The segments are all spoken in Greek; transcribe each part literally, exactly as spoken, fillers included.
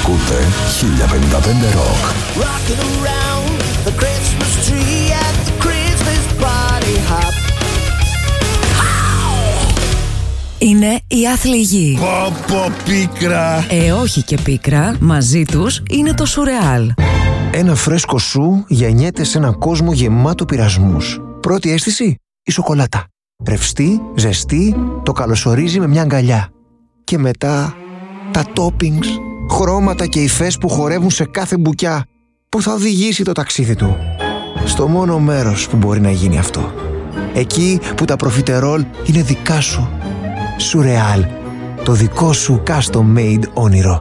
Ακούτε χίλια πενήντα πέντε Rock. Είναι η άθλη Πω πω πίκρα. Ε, όχι και πίκρα. Μαζί τους είναι το σουρεάλ. Ένα φρέσκο σου γεννιέται σε έναν κόσμο γεμάτο πειρασμούς. Πρώτη αίσθηση, η σοκολάτα. Ρευστή, ζεστή, το καλωσορίζει με μια αγκαλιά. Και μετά, τα toppings, χρώματα και υφές που χορεύουν σε κάθε μπουκιά, που θα οδηγήσει το ταξίδι του στο μόνο μέρος που μπορεί να γίνει αυτό. Εκεί που τα προφιτερόλ είναι δικά σου. Σουρεάλ, το δικό σου custom made όνειρο.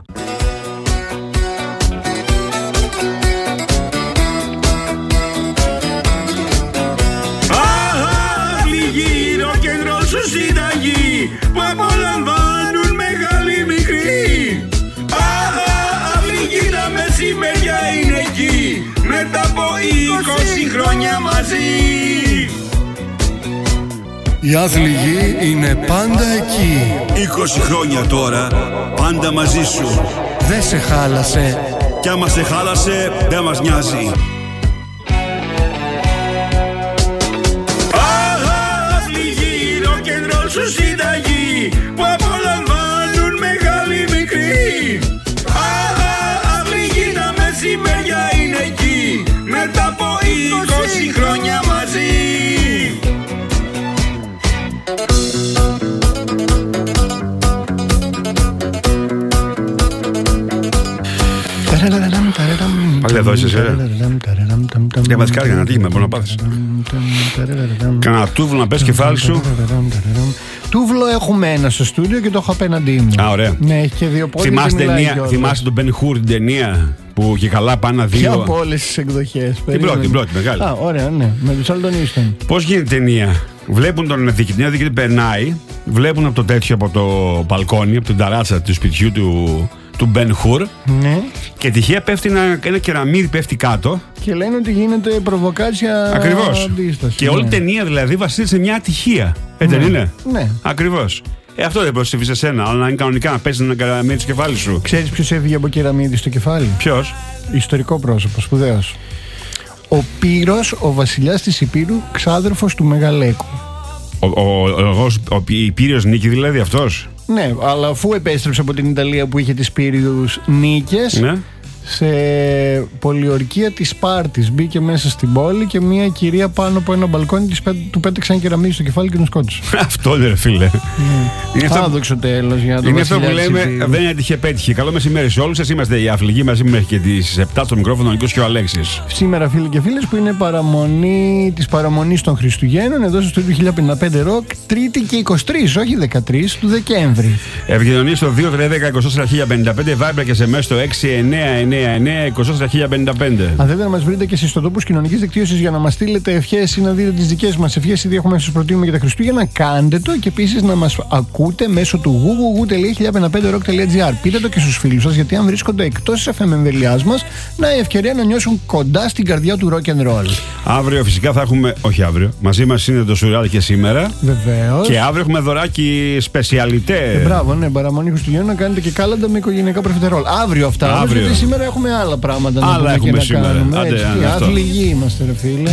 Που απολαμβάνουν μεγάλη μικρή. Αυλή τα μεσημέρια είναι εκεί. Μετά από είκοσι χρόνια μαζί. Η άθλη γη είναι πάντα εκεί. είκοσι χρόνια τώρα, πάντα μαζί σου. Δεν σε χάλασε. Κι άμα σε χάλασε, δεν μας νοιάζει. Σου συνταγή που απολαμβάνουν μεγάλη μικρή. Αυλή τα μεσημέρια είναι εκεί. Μετά από είκοσι χρόνια μαζί. Πάλι εδώ είσαι, ρε. Για βασκάρια να τύχημα, μπορεί να πάθεις. Κάνα τούβλο να πες κεφάλι σου. Τούβλο έχουμε ένα στο στούντιο και το έχω απέναντί μου. Α, ωραία. Ναι, έχει και δύο πόδια. Θυμάσαι τον Ben Hur την ταινία που και καλά πάνε δύο. Ποια από όλες τις εκδοχές? Την πρώτη, την πρώτη, μεγάλη. Α, ωραία, ναι, με τους Charlton Heston. Πώς γίνεται η ταινία? Βλέπουν τον διοικητή, ο διοικητή περνάει, βλέπουν από το τέτοιο, από το μπαλκόνι, από την ταράτσα του σπιτιού του. του Ben Hur. Ναι. Και τυχαία πέφτει ένα, ένα κεραμίδι, πέφτει κάτω. Και λένε ότι γίνεται προβοκάτσια. Ακριβώς. Αντίσταση. Και όλη η ταινία δηλαδή βασίζεται σε μια ατυχία. Έτσι δεν είναι? Ναι. Ακριβώς. Ε, αυτό δεν προσφύγει σε σένα, αλλά να είναι κανονικά να πέσει ένα κεραμίδι στο κεφάλι σου. Ξέρεις ποιος έφυγε από κεραμίδι στο κεφάλι? Ποιος? Ιστορικό πρόσωπο, σπουδαίος. Ο Πύρος, ο βασιλιάς της Υπήρου, ξάδερφος του Μεγαλέκου. Ο, ο, ο, ο, ο Υπήριος Νίκη δηλαδή αυτός. Ναι, αλλά αφού επέστρεψε από την Ιταλία που είχε τις Πύριους νίκες, ναι, σε πολιορκία της Σπάρτης μπήκε μέσα στην πόλη και μια κυρία πάνω από ένα μπαλκόνι της, του πέταξαν κεραμίδι στο κεφάλι και τον σκότωσε. Αυτό είναι, ρε φίλε. Άδοξο τέλος για τον Είναι αυτό που λέμε, Υπήρου. δεν έτυχε, πέτυχε. Καλό μεσημέρι σε όλους. Εσείς είμαστε οι Άθλοι Γη, μαζί μέχρι και τις επτά στο μικρόφωνο ο Νίκος και ο Αλέξης. Σήμερα, φίλοι και φίλες, που είναι παραμονή της παραμονής των Χριστουγέννων, εδώ στο στούντιο χίλια πενήντα πέντε Rock, Τρίτη και είκοσι τρεις, όχι δεκατρείς του Δεκέμβρη. Επικοινωνία στο δύο τρία ένα μηδέν είκοσι τέσσερα χίλια πενήντα πέντε, Viber και σε μέσα στο έξι εννιά εννιά εννιά είκοσι τέσσερα χίλια πενήντα πέντε. Αν θέλετε να μας βρείτε και στις ιστοτόπους κοινωνικής δικτύωσης για να μας στείλετε ευχές ή να δείτε τις δικές μας ευχές, ήδη έχουμε να σας προτείνουμε για τα Χριστούγεννα, κάντε το, και επίσης να μας ακούτε μέσω του www τελεία χίλια πενήντα πέντε rock τελεία gr. Πείτε το και στους φίλους σας, γιατί αν βρίσκονται εκτός της εφ εμ εμβελιάς μας, να η ευκαιρία να νιώσουν κοντά στην καρδιά του rock and roll. Αύριο φυσικά θα έχουμε, όχι αύριο, μαζί μας είναι το Σουρεάλ και σήμερα. Βεβαίως. Και αύριο έχουμε δωράκι σπεσιαλιτέ. Ε, μπράβο, ναι, παραμονή Χριστουγέννων να κάνετε και κάλαντα με οικογενειακά προφιτερόλ. Αύριο αυτά. Αύριο. Γιατί σήμερα έχουμε άλλα πράγματα να, άλλα έχουμε και να σήμερα. κάνουμε. Άντε, έτσι, άντε, άθλοι γη είμαστε, ρε φίλε.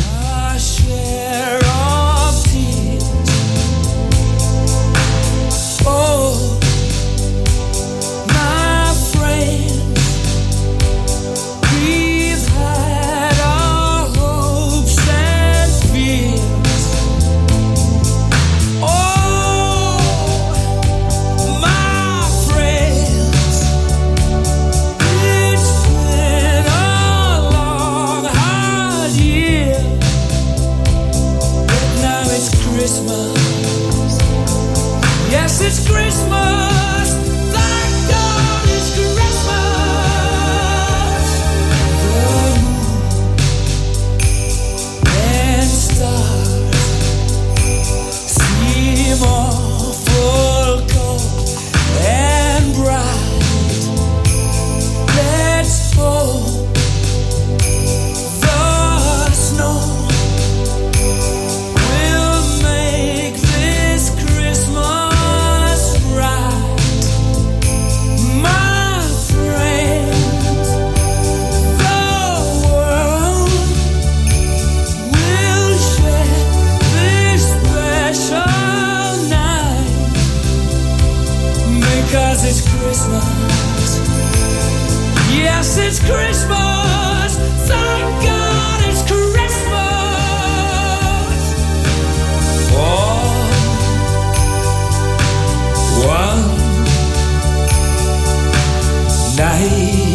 Yes, it's Christmas. Thank God it's Christmas. For one night.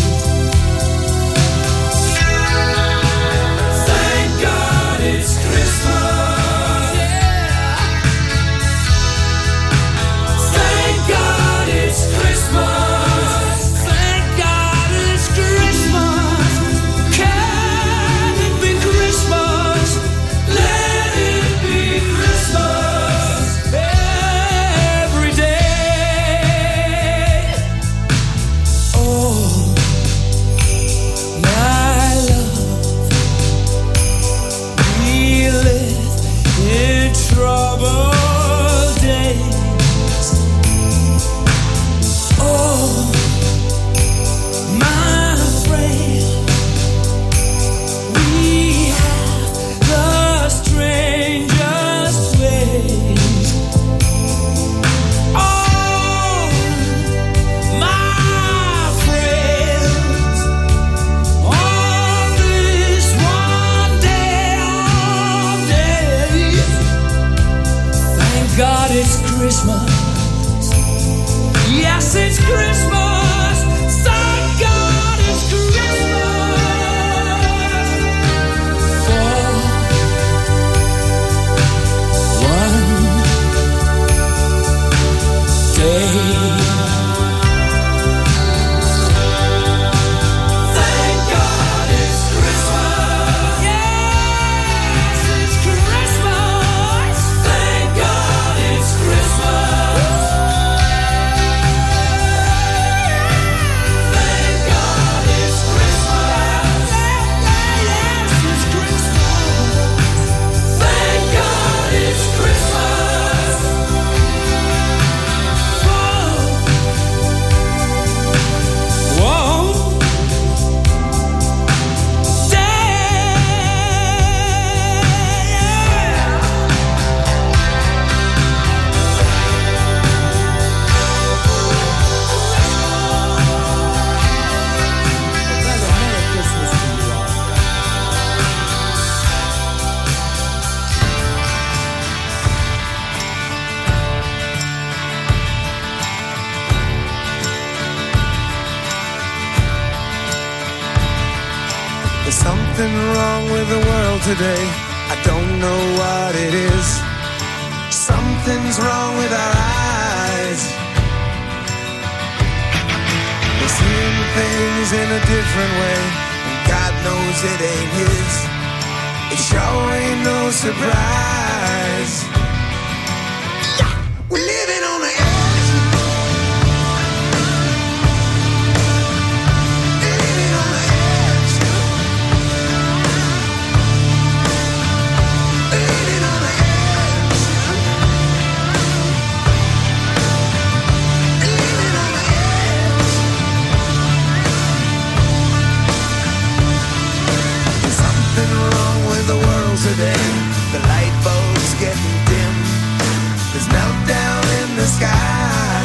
Today, I don't know what it is. Something's wrong with our eyes. We're seeing things in a different way, and God knows it ain't His. It sure ain't no surprise. We're living on the edge. Today, the light bulb's getting dim. There's meltdown in the sky.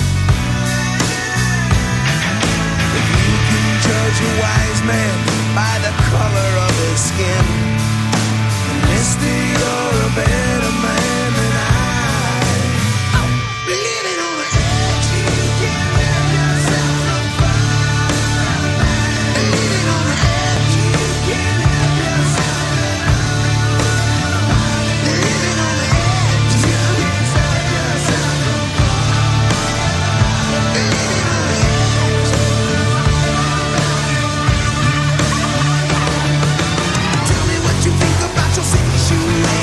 If you can judge a wise man by the color of his skin, then mister, you're a better man than I. Living on the edge, you can't live yourself on fire. Living on the edge, you can't live yourself. Tell me what you think about your situation.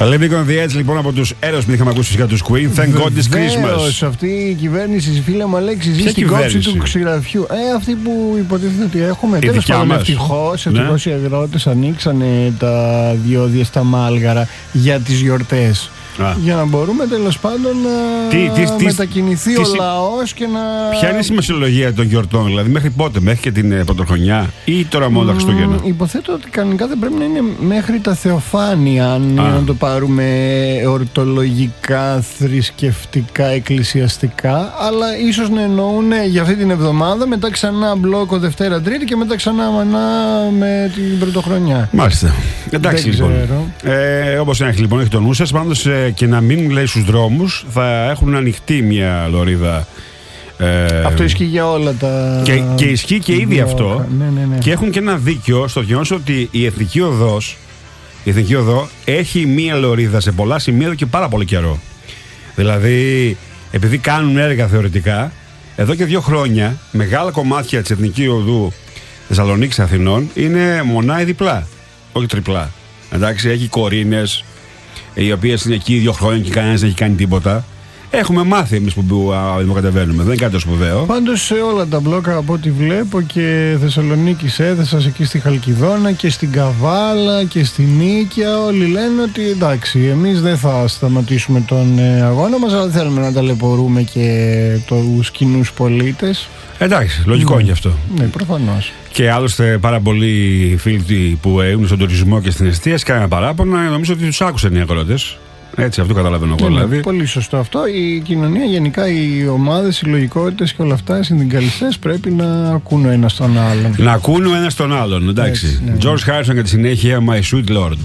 Living on the Edge λοιπόν από τους Aerosmith, είχαμε ακούσει φυσικά τους Queen. Thank God it's Christmas. Αυτή η κυβέρνηση, φίλε μου Αλέξη, ζει στην κόψη του ξηραφιού. Ε, αυτή που υποτίθεται ότι έχουμε. Τέλος πάντων, ευτυχώς, ευτυχώς οι αγρότες ανοίξανε τα διόδια στα Μάλγαρα για τις γιορτές. Α. Για να μπορούμε τέλος πάντων να τι, τι, μετακινηθεί τι, ο τι, λαός και να... Ποια είναι η σημασιολογία των γιορτών, δηλαδή μέχρι πότε, μέχρι και την πρωτοχρονιά ή τώρα μόνο τα Χριστούγεννα? Mm, υποθέτω ότι κανονικά δεν πρέπει να είναι μέχρι τα Θεοφάνεια, αν να το πάρουμε ορτολογικά, θρησκευτικά, εκκλησιαστικά, αλλά ίσως να εννοούν για αυτή την εβδομάδα, μετά ξανά μπλόκο Δευτέρα Τρίτη και μετά ξανά μανά με την πρωτοχρονιά. Μάλιστα. Εντάξει λοιπόν. Ε, όπως έχει λοιπόν, έχει το νου σας, πάντως και να μείνουν λέει στους δρόμους, θα έχουν ανοιχτεί μια λωρίδα. Ε, αυτό ισχύει για όλα τα. Και, και ισχύει και ήδη αυτό. Ναι, ναι, ναι. Και έχουν και ένα δίκιο στο γεγονός ότι η Εθνική Οδός, η Εθνική Οδό έχει μια λωρίδα σε πολλά σημεία εδώ και πάρα πολύ καιρό. Δηλαδή, επειδή κάνουν έργα θεωρητικά, εδώ και δύο χρόνια μεγάλα κομμάτια της Εθνικής Οδού Θεσσαλονίκης Αθηνών είναι μονά ή διπλά, όχι τριπλά. Εντάξει, έχει κορίνες, οι οποίες είναι εκεί δύο χρόνια και κανένας δεν έχει κάνει τίποτα. Έχουμε μάθει εμείς που δημοκατεβαίνουμε, δεν είναι κάτι το σπουδαίο. Πάντως σε όλα τα μπλόκα από ό,τι βλέπω, και Θεσσαλονίκης Έδεσας εκεί στη Χαλκιδόνα και στην Καβάλα και στη Νίκαια, όλοι λένε ότι εντάξει, εμείς δεν θα σταματήσουμε τον αγώνα μας, αλλά δεν θέλουμε να ταλαιπωρούμε και τους κοινούς πολίτες. Εντάξει, λογικό ναι. είναι αυτό. Ναι, προφανώς. Και άλλωστε πάρα πολλοί φίλοι που έμειναν στον τουρισμό και στην εστίαση κάνανε παράπονα, νομίζω ότι τους άκουσαν οι αγρότες. Έτσι, αυτό καταλαβαίνω εγώ. Δηλαδή. Πολύ σωστό αυτό. Η κοινωνία, γενικά οι ομάδες, οι λογικότητες και όλα αυτά, οι συνδικαλιστές πρέπει να ακούν ο ένας τον άλλον. Να ακούν ο ένας τον άλλον, εντάξει. Έτσι, ναι. George Harrison για τη συνέχεια, My Sweet Lord.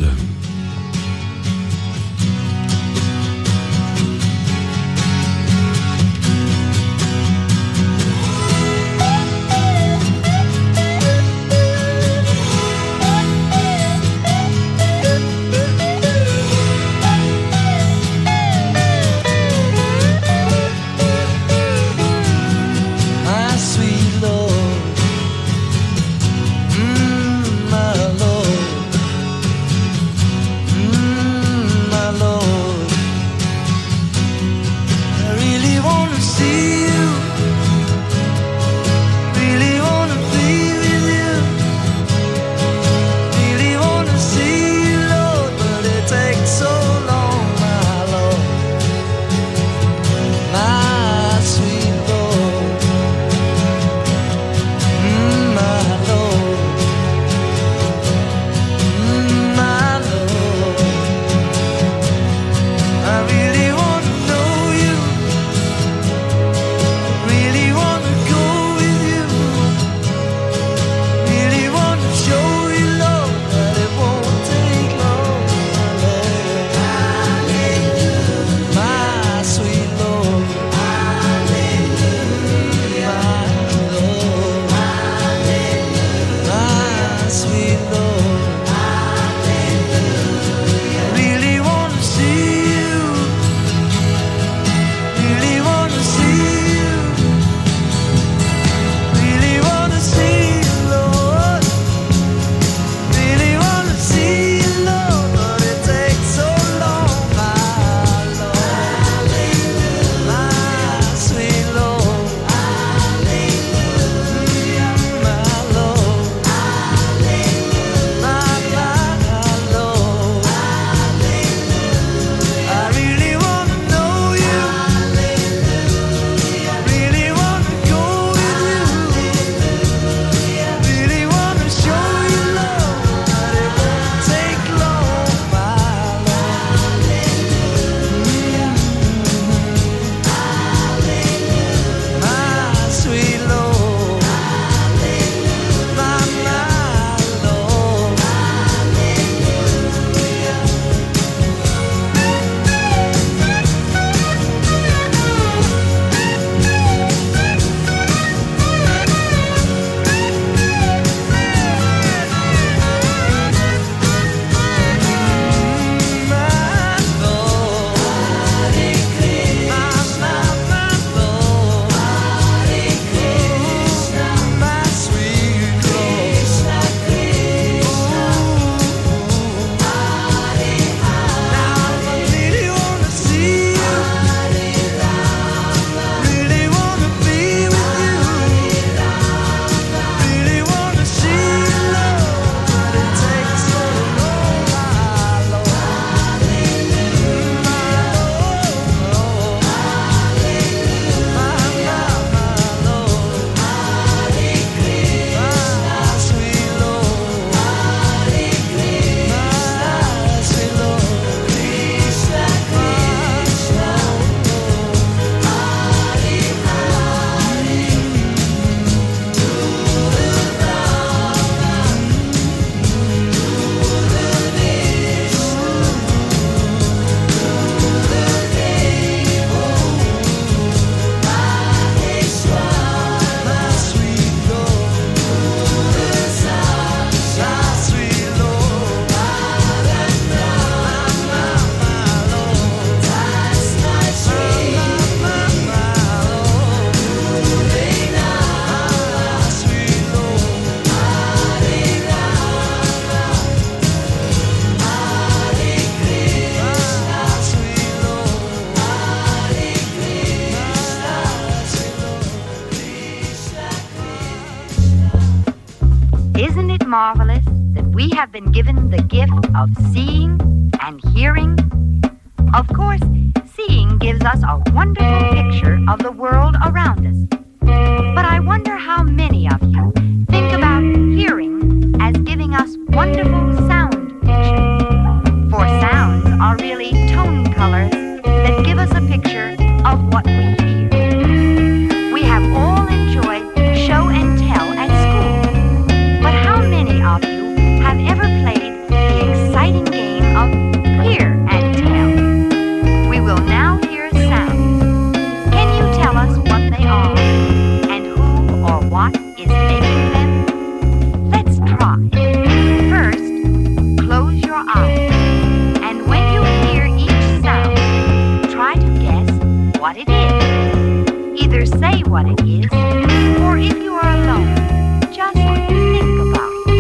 marvelous that we have been given the gift of seeing and hearing? Of course, seeing gives us a wonderful picture of the world around us. But I wonder how many of you think about hearing as giving us wonderful sound pictures. For sounds are really tone colors that give us a picture of what we hear. We have all enjoyed show and tell at school. But how many of you have ever played the exciting game of hear and tell? We will now hear sounds. Can you tell us what they are and who or what is making them? Let's try. First, close your eyes. And when you hear each sound, try to guess what it is. Either say what it is, or if you are alone, just think about it.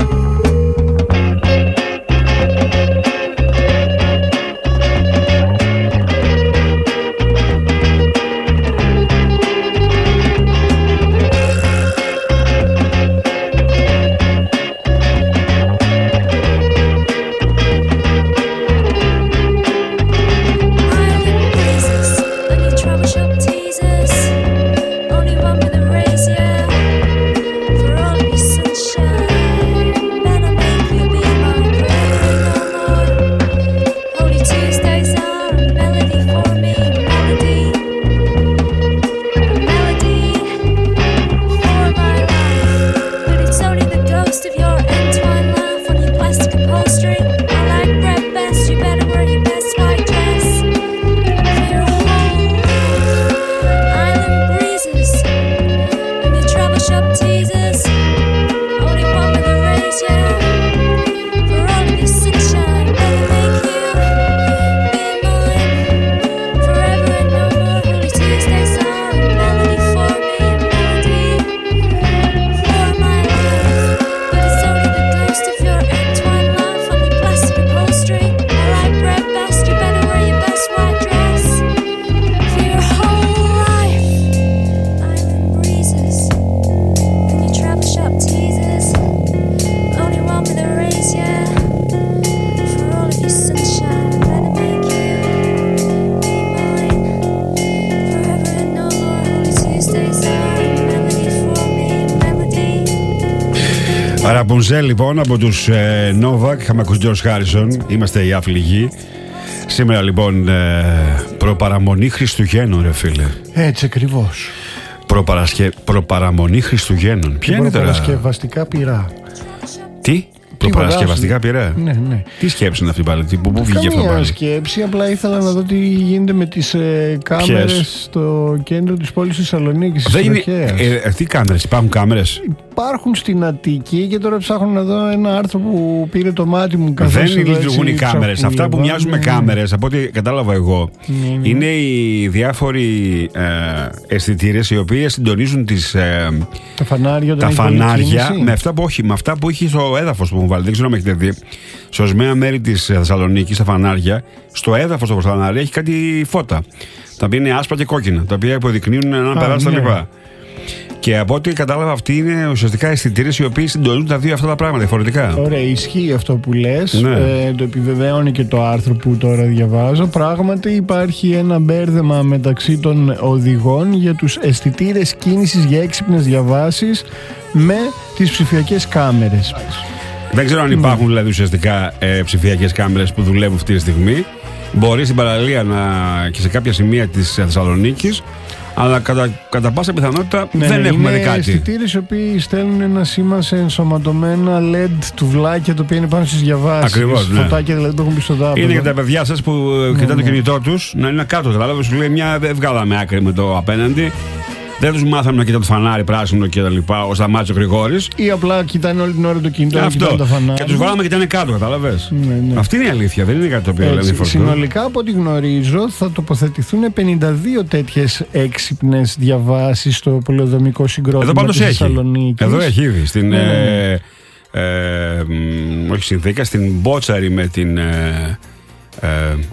Troubleshop teasers, only one with a razor. For all of your sunshine, better make you be my brain no more. Holy Tuesdays are a melody for me, melody, melody for my life. But it's only the ghost of your entwine laugh on your plastic upholstery. I like bread best, you better wear your best white dress. For your whole island breezes and your troubleshop teasers, only one with a razor. For all of your sunshine, better make you be mine forever and no more. Holy Tuesdays are a melody for me, a melody for my life. But it's only the ghost of your entwine laugh on your plastic upholstery. I like bread best, you better wear your best white dress. For your whole life, island breezes and your troubleshop teasers, only one with a razor. For all of your sunshine, better make you be mine forever and no more. Holy Tuesdays are a melody for me, a melody. Ραπουνζέλ λοιπόν από τους ε, Novak. Είχαμε ακούσει George Harrison. Είμαστε οι άφληγοι. Σήμερα λοιπόν ε, προπαραμονή Χριστουγέννων, ρε φίλε. Έτσι ακριβώς. Προπαρασκε... Προπαραμονή Χριστουγέννων. Ποια είναι τώρα? Προπαρασκευαστικά πυρά. Τι? Προπαρασκευαστικά πειρά. Ναι, ναι. Τι σκέψη είναι αυτή πάλι? Τι, πού, πού βγήκε αυτό Καμία πάλι? σκέψη, απλά ήθελα να δω τι γίνεται με τις ε, κάμερες στο κέντρο της πόλης της Θεσσαλονίκης. Δεν είναι, ε, τι κάμερες, υπάρχουν κάμερες? Υπάρχουν στην Αττική και τώρα ψάχνω να δω ένα άρθρο που πήρε το μάτι μου. Δεν λειτουργούν οι κάμερες. Αυτά που μοιάζουν με κάμερες, από ό,τι κατάλαβα εγώ, ναι, ναι. είναι οι διάφοροι ε, αισθητήρες οι οποίες συντονίζουν τις, ε, τα φανάρια, τα φανάρια με αυτά που όχι, με αυτά που έχει στο έδαφος που μου βάλει. Δεν ξέρω αν έχετε δει. Σε ορισμένα μέρη της Θεσσαλονίκης, τα φανάρια, στο έδαφος των φανάρια έχει κάτι φώτα. Τα οποία είναι άσπρα και κόκκινα, τα οποία υποδεικνύουν έναν περάσει τα λοιπά. Και από ό,τι κατάλαβα, αυτοί είναι ουσιαστικά αισθητήρες οι οποίοι συντονίζουν τα δύο αυτά τα πράγματα διαφορετικά. Ωραία, ισχύει αυτό που λες. Ναι. Ε, το επιβεβαίωνει και το άρθρο που τώρα διαβάζω. Πράγματι, υπάρχει ένα μπέρδεμα μεταξύ των οδηγών για τους αισθητήρες κίνησης για έξυπνες διαβάσεις με τις ψηφιακές κάμερες. Δεν ξέρω αν υπάρχουν δηλαδή ουσιαστικά ε, ψηφιακές κάμερες που δουλεύουν αυτή τη στιγμή. Μπορεί στην παραλία να, και σε κάποια σημεία της Θεσσαλονίκης, αλλά κατά, κατά πάσα πιθανότητα ναι, δεν ναι, έχουμε δει είναι κάτι. αισθητήρες οι οποίοι στέλνουν ένα σήμα σε ενσωματωμένα ελ ι ντι τουβλάκια τα οποία είναι πάνω στις διαβάσεις. Ακριβώς, ναι. Φωτάκια δηλαδή που έχουν πει στο δάπεδο. Είναι για τα παιδιά σας που ναι, κοιτάνε ναι. το κινητό τους να είναι κάτω. Κατάλαβε, σου λέει μια δεν βγάλαμε άκρη με το απέναντι. Δεν τους μάθαμε να κοιτάνε το φανάρι πράσινο και τα λοιπά, ο Σταμάτης ο Γρηγόρης. Ή απλά κοιτάνε όλη την ώρα το κινητό και κοιτάνε τα φανάρι. Και τους βάλαμε και κοιτάνε κάτω, κατάλαβες. Ναι, ναι. Αυτή είναι η αλήθεια, δεν είναι κάτι το οποίο λένε οι φορτοί. Συνολικά, από ό,τι γνωρίζω, θα τοποθετηθούν πενήντα δύο τέτοιες έξυπνες διαβάσεις στο πολεοδομικό συγκρότημα της Θεσσαλονίκης. Εδώ έχει ήδη. Στην. Ναι, ε, ε, ε, όχι συνθήκα, στην Μπότσαρη με την. Ε, ε,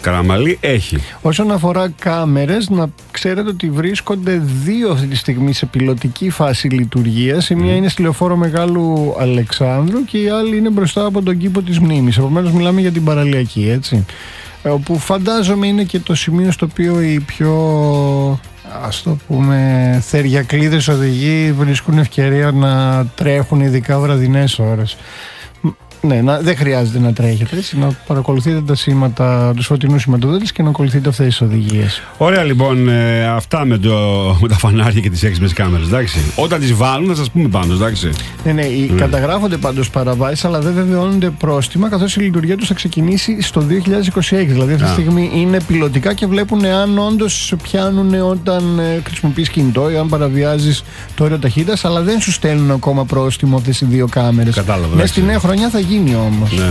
Καραμαλή έχει. Όσον αφορά κάμερες, να ξέρετε ότι βρίσκονται δύο αυτή τη στιγμή σε πιλωτική φάση λειτουργίας. Η μία mm. είναι στη Λεωφόρο Μεγάλου Αλεξάνδρου και η άλλη είναι μπροστά από τον κήπο της Μνήμης. Επομένως μιλάμε για την παραλιακή, έτσι. Όπου φαντάζομαι είναι και το σημείο στο οποίο οι πιο, ας το πούμε, θεριακλίδες οδηγοί βρίσκουν ευκαιρία να τρέχουν, ειδικά βραδινές ώρες. Ναι, να, δεν χρειάζεται να τρέχετε, έτσι, να παρακολουθείτε τα σήματα, τους φωτεινούς σηματοδότες και να ακολουθείτε αυτές τις οδηγίες. Ωραία, λοιπόν, ε, αυτά με, το, με τα φανάρια και τις έξυπνες κάμερες, εντάξει. Όταν τις βάλουν θα σας πούμε πάνω, εντάξει. Ναι, ναι, mm. καταγράφονται πάντως παραβάσεις, αλλά δεν βεβαιώνονται πρόστιμα, καθώς η λειτουργία τους θα ξεκινήσει στο δύο χιλιάδες είκοσι έξι. Δηλαδή αυτή τη στιγμή είναι πιλωτικά και βλέπουν αν όντως πιάνουν όταν ε, χρησιμοποιείς κινητό ή αν παραβιάζεις το όριο ταχύτητας, αλλά δεν σου στέλνουν ακόμα πρόστιμο αυτές οι δύο κάμερες. Κατάλαβα. Μέσα στη νέα χρονιά θα γίνει όμως. Ναι, ναι.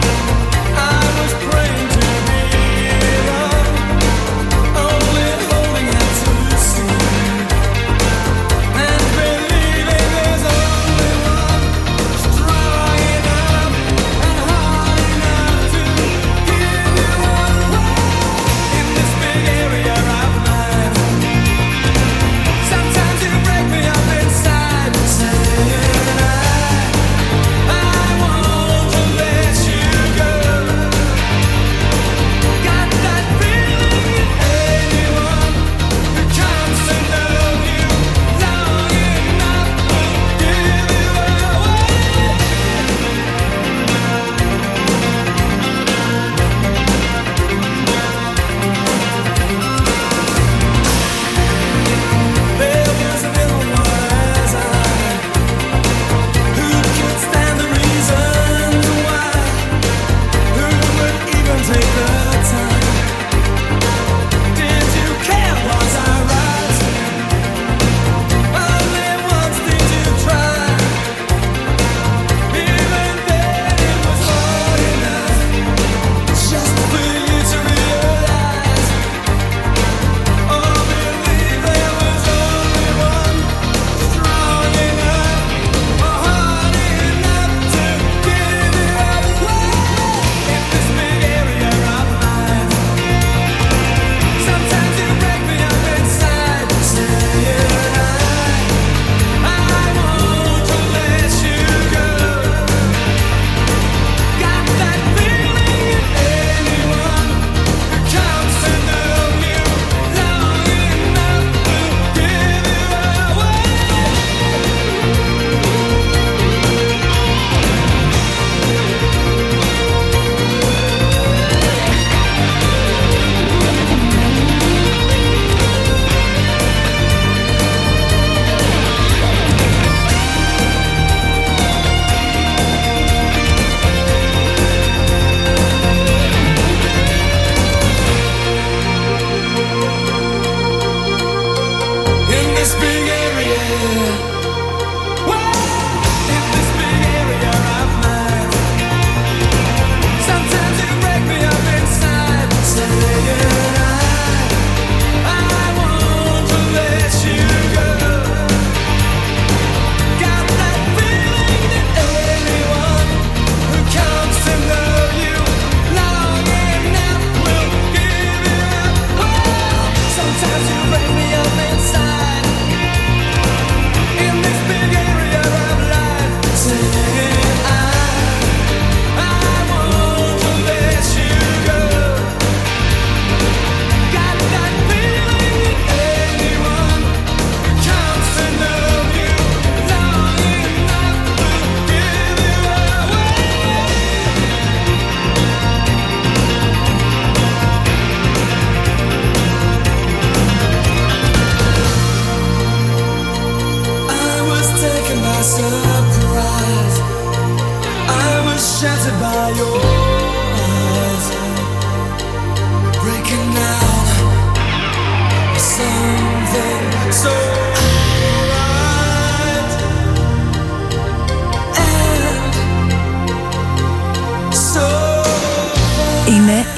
Only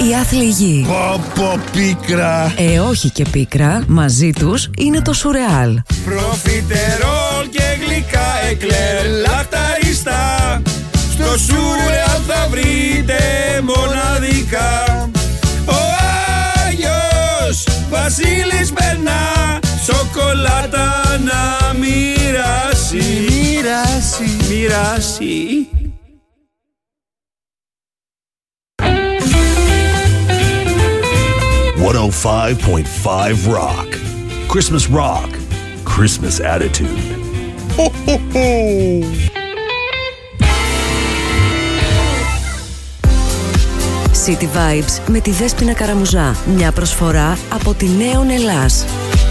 η άθλη Πω πω πίκρα. Ε, όχι και πίκρα, μαζί τους είναι το σουρεάλ. Προφιτερόλ και γλυκά εκλέρ λαχταριστά. Στο σουρεάλ θα βρείτε μοναδικά. Ο Άγιος Βασίλης περνά σοκολάτα να μοιράσει. Μοιράσει. Μοιράσει. εκατόν πέντε κόμμα πέντε Rock. Christmas Rock. Christmas Attitude. Ho, ho, ho. City Vibes με τη Δέσποινα Καραμουζά. Μια προσφορά από τη Νέον Ελλάς.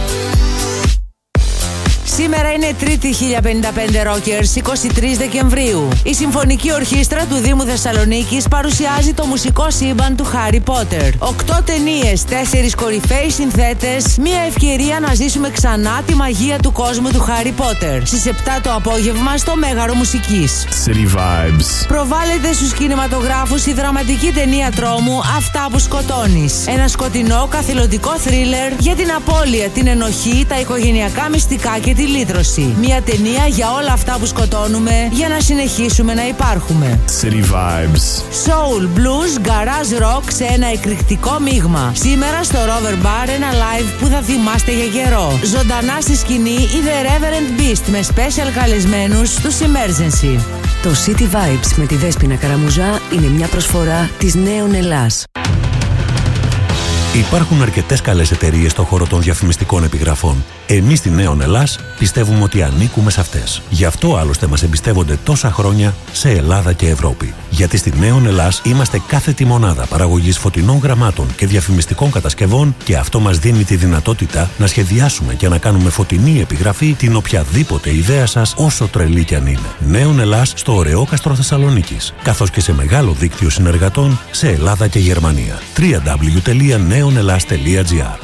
Σήμερα είναι Τρίτη χίλια πενήντα πέντε Rockers, είκοσι τρεις Δεκεμβρίου. Η Συμφωνική Ορχήστρα του Δήμου Θεσσαλονίκης παρουσιάζει το μουσικό σύμπαν του Χάρι Πότερ. Οκτώ ταινίες, τέσσερις κορυφαίοι συνθέτες, μια ευκαιρία να ζήσουμε ξανά τη μαγεία του κόσμου του Χάρι Πότερ. Στις επτά το απόγευμα στο Μέγαρο Μουσικής. City Vibes. Προβάλλεται στους κινηματογράφους η δραματική ταινία τρόμου «Αυτά που σκοτώνεις». Ένα σκοτεινό καθηλωτικό θρίλερ για την απώλεια, την ενοχή, τα οικογενειακά μυστικά και τη λύτρωση. Μια ταινία για όλα αυτά που σκοτώνουμε για να συνεχίσουμε να υπάρχουμε. City Vibes. Soul, blues, garage rock σε ένα εκρηκτικό μείγμα. Σήμερα στο Rover Bar ένα live που θα θυμάστε για καιρό. Ζωντανά στη σκηνή η The Reverend Beast με special καλεσμένους τους Emergency. Το City Vibes με τη Δέσποινα Καραμουζά είναι μια προσφορά της Νέων Ελλάς. Υπάρχουν αρκετές καλές εταιρείες στον χώρο των διαφημιστικών επιγραφών. Εμείς στη Νέον Ελλάς πιστεύουμε ότι ανήκουμε σε αυτές. Γι' αυτό άλλωστε μας εμπιστεύονται τόσα χρόνια σε Ελλάδα και Ευρώπη. Γιατί στη Νέον Ελλάς είμαστε κάθετη μονάδα παραγωγής φωτεινών γραμμάτων και διαφημιστικών κατασκευών και αυτό μας δίνει τη δυνατότητα να σχεδιάσουμε και να κάνουμε φωτεινή επιγραφή την οποιαδήποτε ιδέα σας, όσο τρελή κι αν είναι. Νέον Ελλάς στο Ωρεόκαστρο Θεσσαλονίκης, καθώς και σε μεγάλο δίκτυο συνεργατών σε Ελλάδα και Γερμανία. double-u double-u double-u τελεία νέον ελλάς τελεία τζι άρ.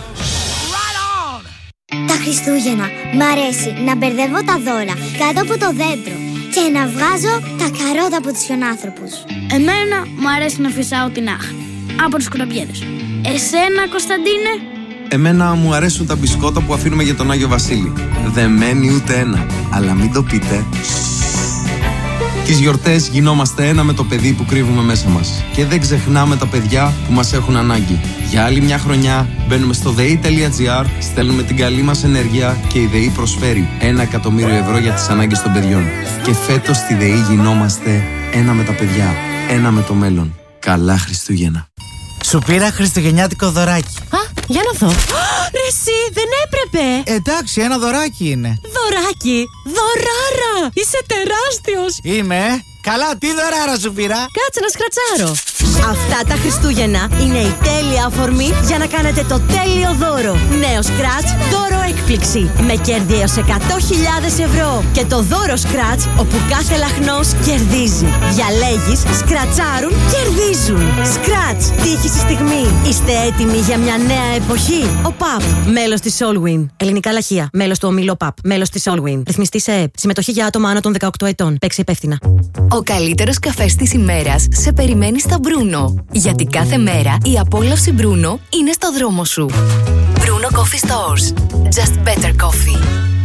Τα Χριστούγεννα μ' αρέσει να μπερδεύω τα δώρα κάτω από το δέντρο και να βγάζω τα καρότα από τους χιονάνθρωπους. Εμένα μου αρέσει να φυσάω την άχνη από τους κουραμπιέδες. Εσένα, Κωνσταντίνε? Εμένα μου αρέσουν τα μπισκότα που αφήνουμε για τον Άγιο Βασίλη. Δεν μένει ούτε ένα, αλλά μην το πείτε. Τις γιορτές γινόμαστε ένα με το παιδί που κρύβουμε μέσα μας. Και δεν ξεχνάμε τα παιδιά που μας έχουν ανάγκη. Για άλλη μια χρονιά μπαίνουμε στο ΔΕΗ τελεία τζι άρ, στέλνουμε την καλή μας ενέργεια και η ΔΕΗ προσφέρει ένα εκατομμύριο ευρώ για τις ανάγκες των παιδιών. Και φέτος στη ΔΕΗ γινόμαστε ένα με τα παιδιά, ένα με το μέλλον. Καλά Χριστούγεννα. Σου πήρα χριστουγεννιάτικο δωράκι. Α, για να δω. Ρε εσύ, δεν έπρεπε. Εντάξει, ένα δωράκι είναι. Δωράκι, δωράρα. Είσαι τεράστιος. Είμαι. Καλά, τι δωράρα σου πήρα? Κάτσε να σκρατσάρω. Αυτά τα Χριστούγεννα είναι η τέλεια αφορμή για να κάνετε το τέλειο δώρο. Νέο Scratch, δώρο έκπληξη. Με κέρδη έως εκατό χιλιάδες ευρώ. Και το δώρο Scratch, όπου κάθε λαχνός κερδίζει. Διαλέγεις, σκρατσάρουν, κερδίζουν. Scratch, τύχη στη στιγμή. Είστε έτοιμοι για μια νέα εποχή? Ο ΠΑΠ, μέλος της Solwin. Ελληνικά λαχεία, μέλος του ομίλου ΠΑΠ, μέλος της Solwin. Ρυθμιστή σε ΕΕΠ. Συμμετοχή για άτομα άνω των δεκαοκτώ ετών. Παίξε υπεύθυνα. Ο καλύτερος καφές της ημέρας σε περιμένει στα Μπρούνο. Γιατί κάθε μέρα η απόλαυση Μπρούνο είναι στο δρόμο σου. Bruno Coffee Stores. Just better coffee.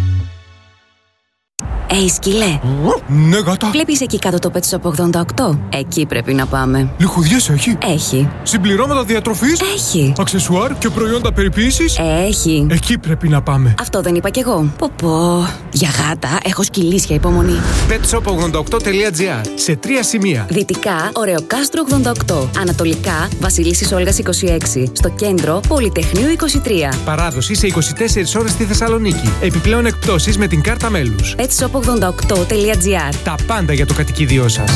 Ει, σκύλε. Ναι, γάτα. Βλέπεις εκεί κάτω το Pet Shop ογδόντα οκτώ? Εκεί πρέπει να πάμε. Λιχουδιές έχει? Έχει. Συμπληρώματα διατροφής? Έχει. Αξεσουάρ και προϊόντα περιποίησης? Έχει. Εκεί πρέπει να πάμε. Αυτό δεν είπα κι εγώ. Πω πω. Για γάτα έχω σκυλίσια υπομονή. πετ σοπ ογδόντα οκτώ τελεία τζι άρ. Σε τρία σημεία. Δυτικά, Ωρεοκάστρο ογδόντα οκτώ. Ανατολικά, Βασιλίσσης Όλγας είκοσι έξι. Στο κέντρο, Πολυτεχνείου είκοσι τρία. Παράδοση σε είκοσι τέσσερις ώρες στη Θεσσαλονίκη. Επιπλέον εκπτώσεις με την κάρτα μέλους. πετ σοπ ογδόντα οκτώ τελεία τζι άρ. Τα πάντα για το κατοικίδιό σας.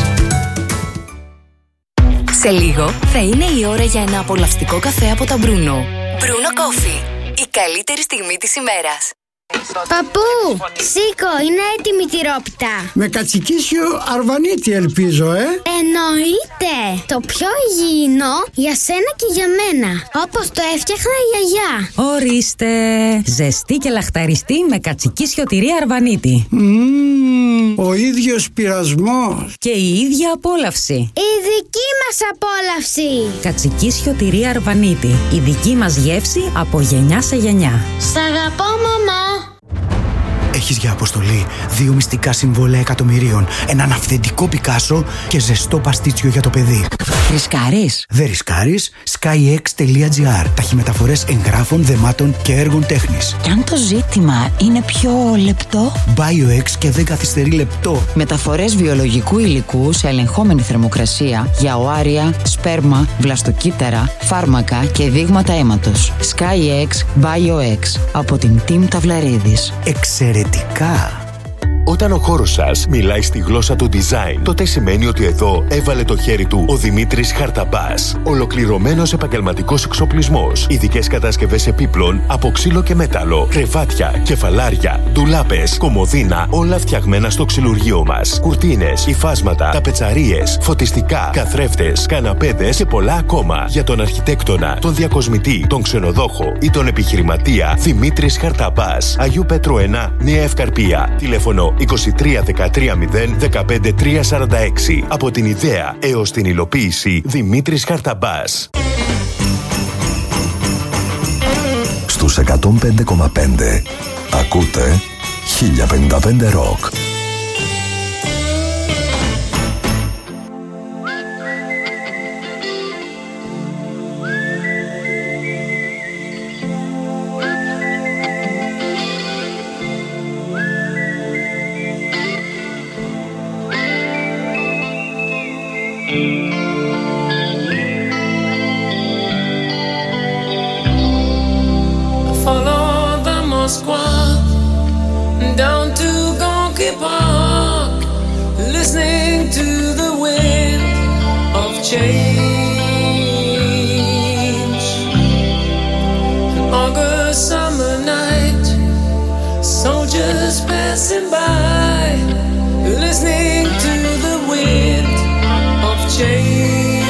Σε λίγο θα είναι η ώρα για ένα απολαυστικό καφέ από τα Bruno. Bruno Coffee. Η καλύτερη στιγμή της ημέρας. Παππού, σήκω, είναι έτοιμη η τυρόπιτα. Με κατσικίσιο αρβανίτη ελπίζω, ε. Εννοείται. Το πιο υγιεινό για σένα και για μένα. Όπως το έφτιαχνα η γιαγιά. Ορίστε. Ζεστή και λαχταριστή με κατσικίσιο τυρί αρβανίτη. Mm, ο ίδιος πειρασμός. Και η ίδια απόλαυση. Η δική μας απόλαυση. Κατσικίσιο τυρί αρβανίτη. Η δική μας γεύση από γενιά σε γενιά. Σ' αγαπώ, μαμά. Έχεις για αποστολή δύο μυστικά συμβόλαια εκατομμυρίων, έναν αυθεντικό Πικάσο και ζεστό παστίτσιο για το παιδί. Ρισκάρεις? Δεν ρισκάρεις. skyx.gr. Ταχυμεταφορές εγγράφων, δεμάτων και έργων τέχνης. Κι αν το ζήτημα είναι πιο λεπτό? BioX και δεν καθυστερεί λεπτό. Μεταφορές βιολογικού υλικού σε ελεγχόμενη θερμοκρασία για οάρια, σπέρμα, βλαστοκύτταρα, φάρμακα και δείγματα αίματος. SkyX BioX από την Team Ταυλαρίδης. Εξαιρετικά! Όταν ο χώρος σας μιλάει στη γλώσσα του design, τότε σημαίνει ότι εδώ έβαλε το χέρι του ο Δημήτρης Χαρταμπάς. Ολοκληρωμένος επαγγελματικός εξοπλισμός, ειδικές κατασκευές επίπλων από ξύλο και μέταλλο, κρεβάτια, κεφαλάρια, ντουλάπες, κομοδίνα, όλα φτιαγμένα στο ξυλουργείο μας. Κουρτίνες, υφάσματα, ταπετσαρίες, φωτιστικά, καθρέφτες, καναπέδες και πολλά ακόμα. Για τον αρχιτέκτονα, τον διακοσμητή, τον ξενοδόχο ή τον επιχειρηματία, Δημήτρης Χαρταμπάς. Αγίου Πέτρου ένα, Νέα Ευκαρπία. Τηλέφωνο είκοσι τρία δεκατρία μηδέν δεκαπέντε τρία σαράντα έξι. Από την ιδέα έως την υλοποίηση, Δημήτρης Χαρταμπάς. Στους εκατόν πέντε κόμμα πέντε ακούτε χίλια πενήντα πέντε Rock. Down to Gonky Park, listening to the wind of change. An August summer night, soldiers passing by, listening to the wind of change.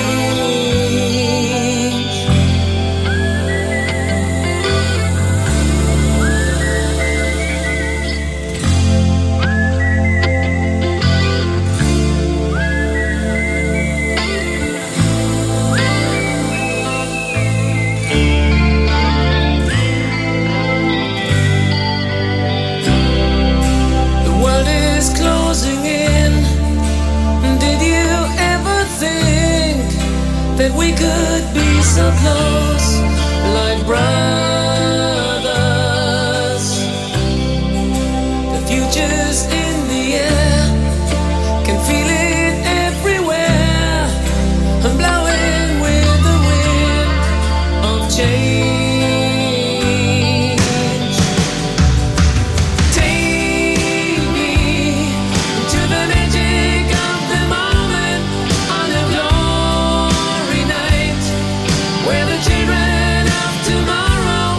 That we could be so close, like brothers. The future's in the air, can feel it everywhere. I'm blowing with the wind of change. Take me to the magic of the moment on the glory night, where the children of tomorrow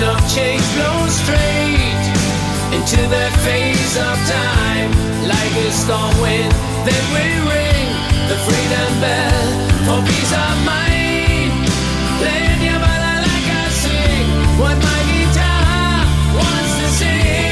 of change blows straight into the face of time. Like a storm wind, then we ring the freedom bell for peace of mind. Playing your body like I sing what my guitar wants to sing.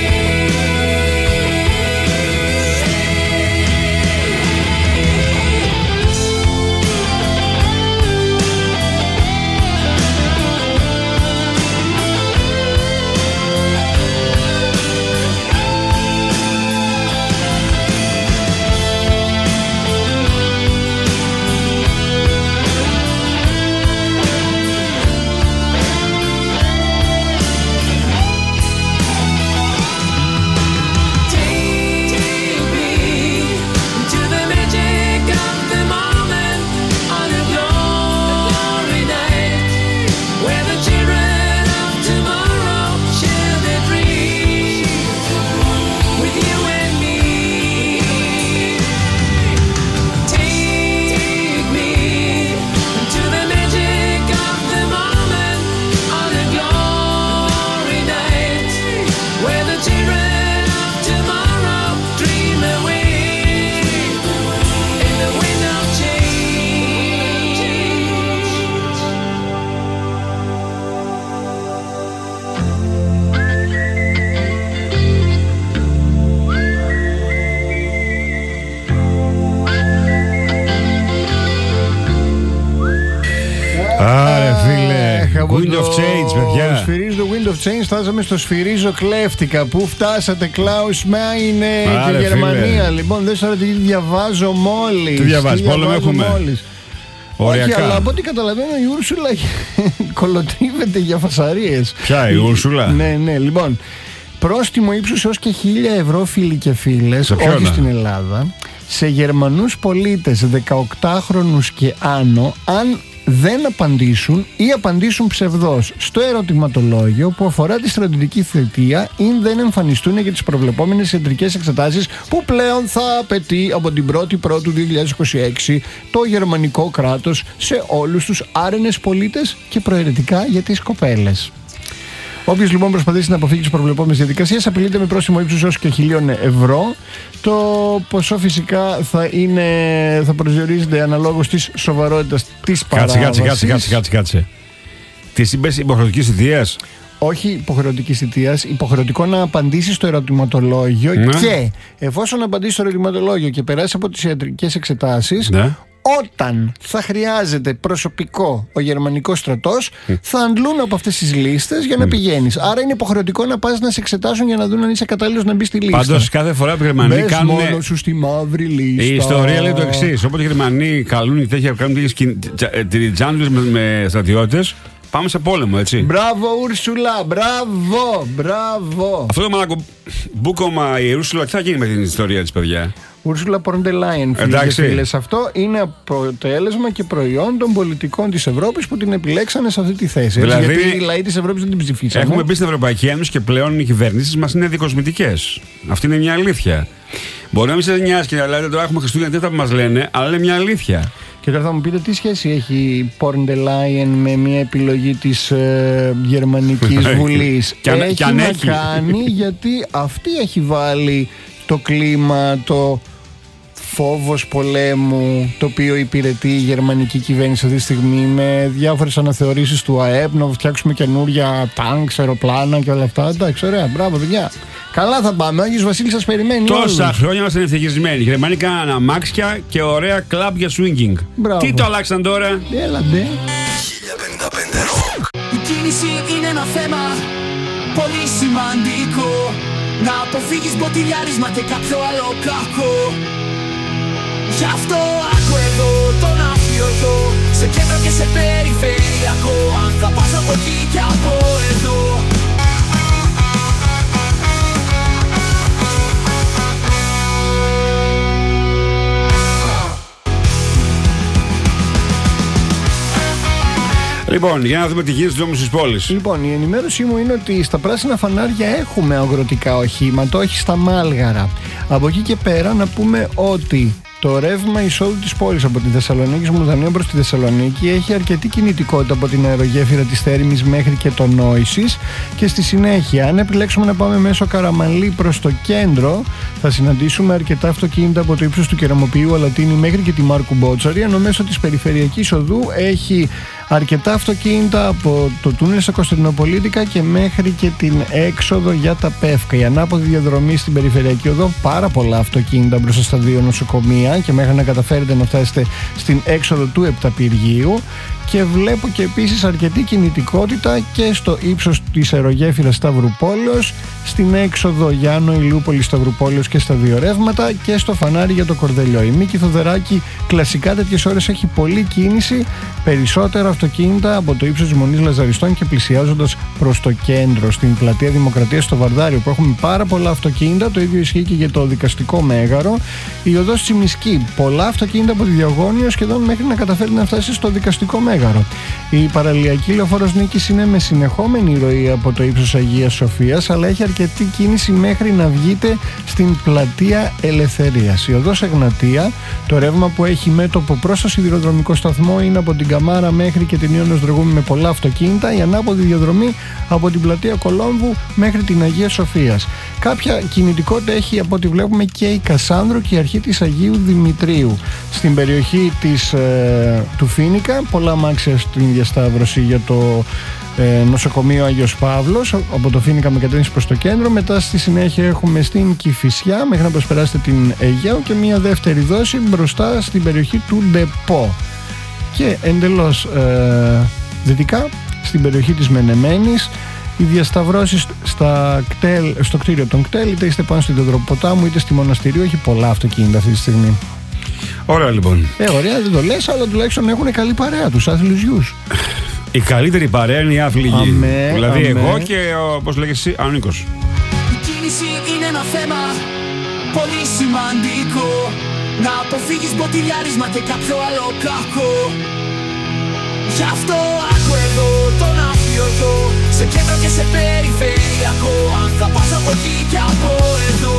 Wind of Change, παιδιά. Σφυρίζω το Wind of Change, φτάσαμε στο σφυρίζω κλέφτηκα. Πού φτάσατε, Κλάους Μάινε και Γερμανία. Λοιπόν, δεν σας τι διαβάζω μόλις. Τι διαβάζεις, πόλεμο έχουμε. Μόλις. Οριακά. Όχι, αλλά από ό,τι καταλαβαίνω η Ούρσουλα κολοτρίβεται για φασαρίες. Ποια η Ούρσουλα? Ναι, ναι, λοιπόν. Πρόστιμο ύψους έως και χίλια ευρώ, φίλοι και φίλες, όχι στην Ελλάδα, σε Γερμανούς πολίτες δεκαοκτάχρονους και άνω, αν δεν απαντήσουν ή απαντήσουν ψευδώς στο ερωτηματολόγιο που αφορά τη στρατιωτική θητεία ή δεν εμφανιστούν για τις προβλεπόμενες ιατρικές εξετάσεις που πλέον θα απαιτεί από την πρώτη Πρώτου δύο χιλιάδες είκοσι έξι το γερμανικό κράτος σε όλους τους άρενες πολίτες και προαιρετικά για τις κοπέλες. Όποιος λοιπόν προσπαθήσει να αποφύγει τις προβλεπόμενες διαδικασίες απειλείται με πρόστιμο ύψους έως και χιλίων ευρώ. Το ποσό φυσικά θα, είναι, θα προσδιορίζεται αναλόγως της σοβαρότητας της παράβασης. Κάτσε, κάτσε, κάτσε, κάτσε, κάτσε. Τι είπες, υποχρεωτικής θητείας? Όχι υποχρεωτικής θητείας, υποχρεωτικό να απαντήσει στο ερωτηματολόγιο, ναι. Και εφόσον απαντήσει στο ερωτηματολόγιο και περάσει από τις ιατρικές εξετάσεις, ναι. Όταν θα χρειάζεται προσωπικό ο γερμανικός στρατός, mm. θα αντλούν από αυτές τις λίστες για να mm. πηγαίνεις. Άρα είναι υποχρεωτικό να πας να σε εξετάσουν για να δουν αν είσαι κατάλληλος να μπεις στη λίστα. Πάντως κάθε φορά που οι Γερμανοί κάνουν. Μόνο σου στη μαύρη λίστα. Η ιστορία λέει το εξής. Όποτε οι Γερμανοί καλούν τέτοια, κάνουν τέτοιες τυριτζάντες με, με στρατιώτες, πάμε σε πόλεμο, έτσι. Μπράβο, Ούρσουλα, μπράβο, μπράβο. Αυτό το μαλακομπούκομα η Ούρσουλα, τι θα γίνει με την ιστορία της, παιδιά? Ούρσουλα Πορντε Λάιεν, φίλες και φίλες. Αυτό είναι αποτέλεσμα και προϊόν των πολιτικών της Ευρώπης που την επιλέξανε σε αυτή τη θέση. Δηλαδή, γιατί οι λαοί της Ευρώπης δεν την ψηφίσανε. Έχουμε μπει στην Ευρωπαϊκή Ένωση και πλέον οι κυβερνήσεις μας είναι δικοσμητικές. Αυτή είναι μια αλήθεια. Μπορεί να μην σας νοιάζει και να λέτε τώρα έχουμε Χριστούγεννα, τι θα μας λένε, αλλά είναι μια αλήθεια. Και τώρα θα μου πείτε τι σχέση έχει η Πορντε Λάιεν με μια επιλογή της ε, Γερμανικής Βουλής. και αν, έχει και αν να έχει. κάνει γιατί αυτή έχει βάλει το κλίμα, το φόβος πολέμου το οποίο υπηρετεί η γερμανική κυβέρνηση αυτή τη στιγμή με διάφορες αναθεωρήσεις του ΑΕΠ, να φτιάξουμε καινούρια τάγκ, αεροπλάνα και όλα αυτά. Εντάξει, ωραία, μπράβο παιδιά. Καλά θα πάμε, ο Άγιος Βασίλης σας περιμένει. Τόσα όλους. χρόνια είμαστε ευτυχισμένοι. Οι Γερμανοί κάναν αμάξια και ωραία κλαμπ για swinging. Μπράβο. Τι το αλλάξαν τώρα? Έλαντε. χίλια πενήντα πέντε Rock. Η κίνηση είναι ένα θέμα πολύ σημαντικό. Να αποφύγεις μποτιλιάρισμα και κάποιο άλλο κακό. Γι' αυτό άκου εδώ τον αφιωτό, σε κέντρο και σε περιφερειακό. Αν θα πας από εκεί και από εδώ. Λοιπόν, για να δούμε τι γίνεται στους δρόμους της πόλης. Λοιπόν, η ενημέρωσή μου είναι ότι στα πράσινα φανάρια έχουμε αγροτικά οχήματα, όχι στα μάλγαρα. Από εκεί και πέρα να πούμε ότι Το ρεύμα εισόδου της πόλης από τη Θεσσαλονίκη Μουδανίων προς τη Θεσσαλονίκη έχει αρκετή κινητικότητα από την αερογέφυρα της Θέρμης μέχρι και το Νόησης, και στη συνέχεια, αν επιλέξουμε να πάμε μέσω Καραμανλή προς το κέντρο, θα συναντήσουμε αρκετά αυτοκίνητα από το ύψος του Κεραμοποιείου Αλατίνη μέχρι και τη Μάρκου Μπότσαρη, ενώ μέσω της περιφερειακής οδού έχει αρκετά αυτοκίνητα από το τούνελ στα Κωνσταντινοπολίτικα και μέχρι και την έξοδο για τα Πεύκα. Η ανάποδη διαδρομή στην περιφερειακή οδό, πάρα πολλά αυτοκίνητα μπροστά στα δύο νοσοκομεία και μέχρι να καταφέρετε να φτάσετε στην έξοδο του Επταπηργείου. Και βλέπω και επίσης αρκετή κινητικότητα και στο ύψος της αερογέφυρας Σταυρουπόλεως, στην έξοδο Γιάννο Ηλιούπολη Σταυρουπόλεως και στα δύο ρεύματα, και στο φανάρι για το Κορδελιό. Η Μίκη Θοδωράκη κλασικά τέτοιες ώρες έχει πολλή κίνηση, περισσότερα αυτοκίνητα από το ύψος της Μονής Λαζαριστών και πλησιάζοντας προς το κέντρο. Στην πλατεία Δημοκρατίας στο Βαρδάριο, που έχουμε πάρα πολλά αυτοκίνητα, το ίδιο ισχύει και για το Δικαστικό Μέγαρο. Η οδός Τσιμισκή, πολλά αυτοκίνητα από τη Διαγώνιο σχεδόν μέχρι να καταφέρει να φτάσει στο Δικαστικό Μέγαρο. Η παραλιακή λεωφόρος Νίκης είναι με συνεχόμενη ροή από το ύψος Αγίας Σοφίας, αλλά έχει αρκετή κίνηση μέχρι να βγείτε στην πλατεία Ελευθερίας. Η οδός Εγνατία, το ρεύμα που έχει μέτωπο προς το σιδηροδρομικό σταθμό είναι από την Καμάρα μέχρι και την Ιώνος Δρογούμη με πολλά αυτοκίνητα. Η ανάποδη διαδρομή από την πλατεία Κολόμβου μέχρι την Αγία Σοφίας. Κάποια κινητικότητα έχει από ό,τι βλέπουμε και η Κασάνδρου και η αρχή της Αγίου Δημητρίου. Στην περιοχή της, ε, του Φίνικα, πολλά αμάξια στην διασταύρωση για το ε, νοσοκομείο Άγιος Παύλος, από το Φίνικα με κατεύθυνση προς το κέντρο. Μετά στη συνέχεια έχουμε στην Κηφισιά μέχρι να προσπεράσετε την Αιγαίο και μια δεύτερη δόση μπροστά στην περιοχή του Ντεπό. Και εντελώς ε, δυτικά στην περιοχή της Μενεμένης, οι διασταυρώσεις στα κτέλ, στο κτίριο των κτέλ, είτε είστε πάνω στην Τεδροποτάμου είτε στη Μοναστηρίου, έχει πολλά αυτοκίνητα αυτή τη στιγμή. Ωραία λοιπόν. Ε, ωραία, δεν το λες, αλλά τουλάχιστον έχουν καλή παρέα τους άθλους γιους. Η καλύτερη παρέα είναι οι άθλοι γη. Αμέ, Δηλαδή αμέ. εγώ και όπως λέγες εσύ, ο Νίκος. Η κίνηση είναι ένα θέμα πολύ σημαντικό. Να αποφύγεις μποτιλιάρισμα και κάποιο άλλο κακό. Γι' αυτό άκου εδώ τον αφιωτό, σε κέντρο και σε περιφερειακό. Αν θα πας από εκεί και από εδώ.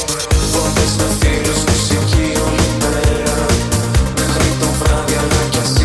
Μέχρι το βράδυ αλλά κι ας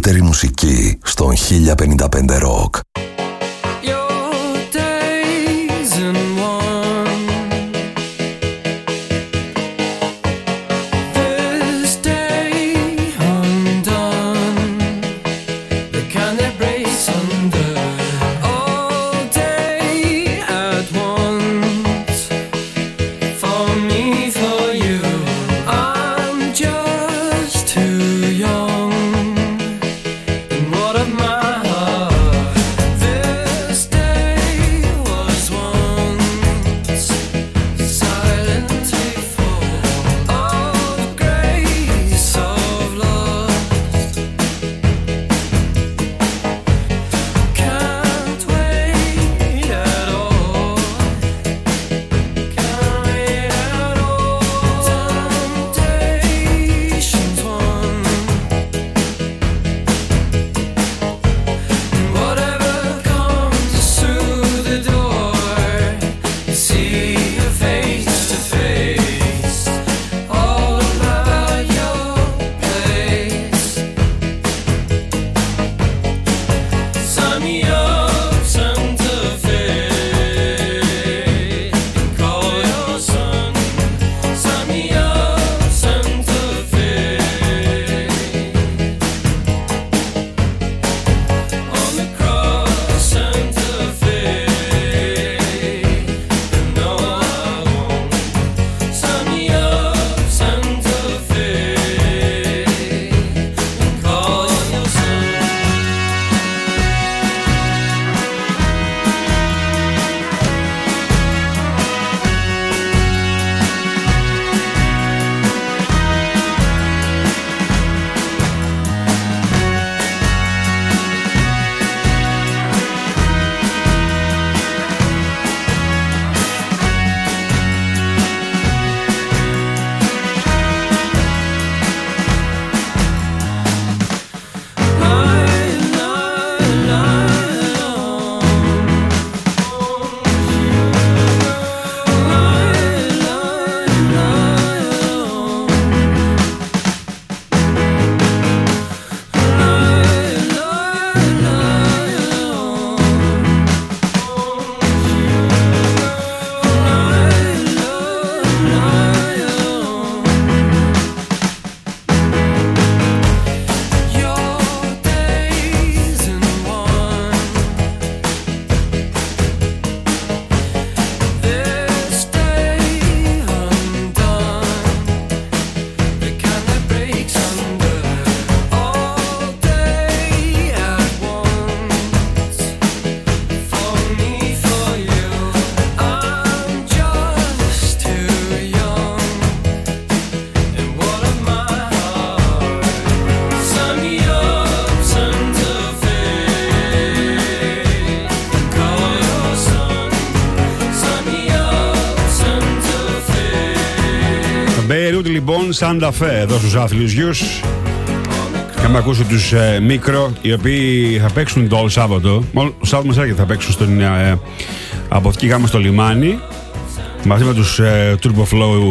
καλύτερη μουσική στον χίλια πενήντα πέντε Rock. Λοιπόν, Santa Fe εδώ στους άθλιους γιους. Είχαμε ακούσει τους ε, Μικρό, οι οποίοι θα παίξουν το όλο Σάββατο. Όλο Σάββατο μας έρχεται θα παίξουν στον, ε, από εκεί γάμα στο λιμάνι μαζί με τους ε, Turbo Flow